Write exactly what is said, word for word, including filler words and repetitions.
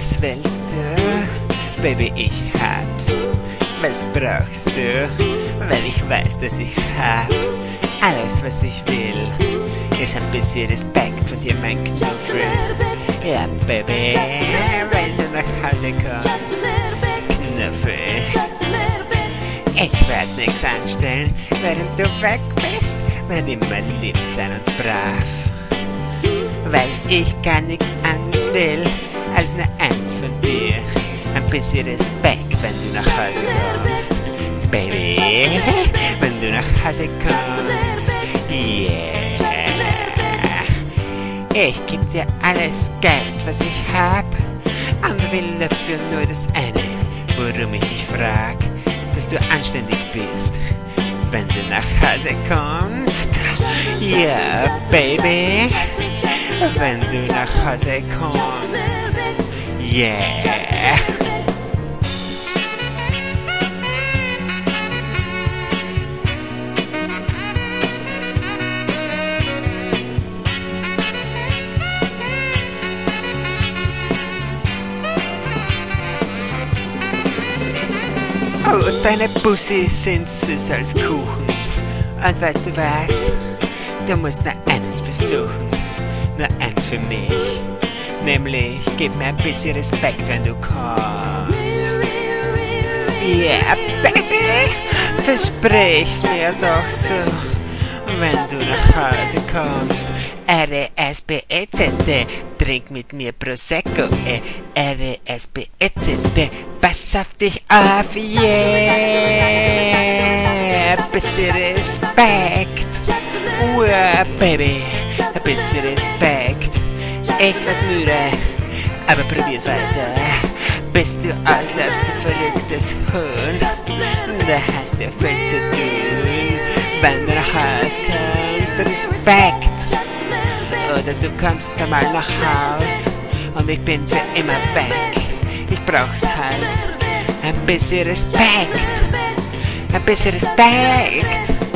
Was willst du? Baby, ich hab's. Was brauchst du? Weil ich weiß, dass ich's hab. Alles, was ich will, ist ein bisschen Respekt von dir, mein Knuffel. Ja, Baby, wenn du nach Hause kommst, Knuffel. Ich werd nix anstellen, während du weg bist. Werd immer lieb sein und brav. Weil ich gar nichts anderes will, als nur eins von dir. Ein bisschen Respekt, wenn du nach Hause kommst. Baby, wenn du nach Hause kommst. Yeah. Ich geb dir alles Geld, was ich hab, und will dafür nur das eine, worum ich dich frag, dass du anständig bist, wenn du nach Hause kommst. Ja, yeah, Baby, wenn du nach Hause kommst. Yeah. Oh, deine Bussis sind süß als Kuchen. Und weißt du was? Du musst nur eines versuchen. Nur eins für mich. Nämlich, gib mir ein bisschen Respekt, wenn du kommst. Yeah, Baby, versprich's mir doch so. Wenn du nach Hause kommst. R E S P E C T, trink mit mir Prosecco. R E S P E C T, pass auf dich auf, yeah. Bisschen Respekt. Uh, Baby, ein bisschen Respekt. Ich werd müde, aber probier's weiter. Bis du ausläufst, du verrücktes Huhn. Da hast du viel zu tun. Wenn du nach Haus kommst, Respekt. Oder du kommst einmal nach Haus und ich bin für immer weg. Ich brauch's halt. Ein bisschen Respekt. Ein bisschen Respekt.